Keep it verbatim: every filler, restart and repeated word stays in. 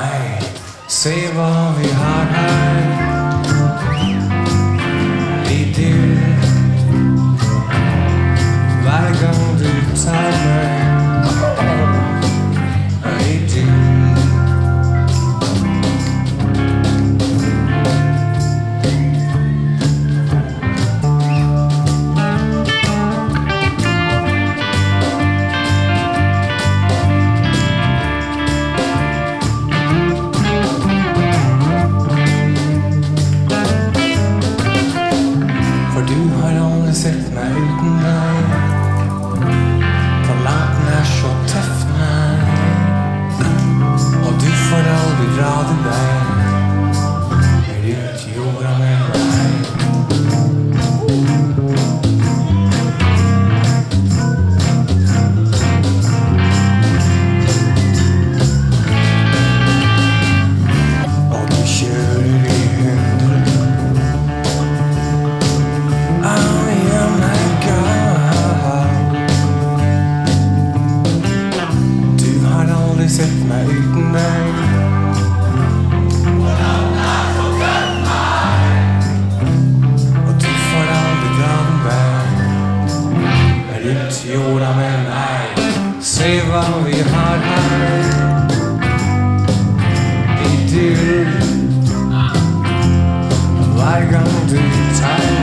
Nei, se hva vi har her. Idyll. Hver gang du tar meg. Idyll. Du har aldri sett meg uten deg. Talaten er så tøff, nei. Og du får aldri dra til deg. Rundt jorda med meg. Og du kjører i hundre. Sett meg uten deg. Og du får aldri dra den vei. Rundt jorda med meg. Se hva vi har her. Idyll. Hver gang du tar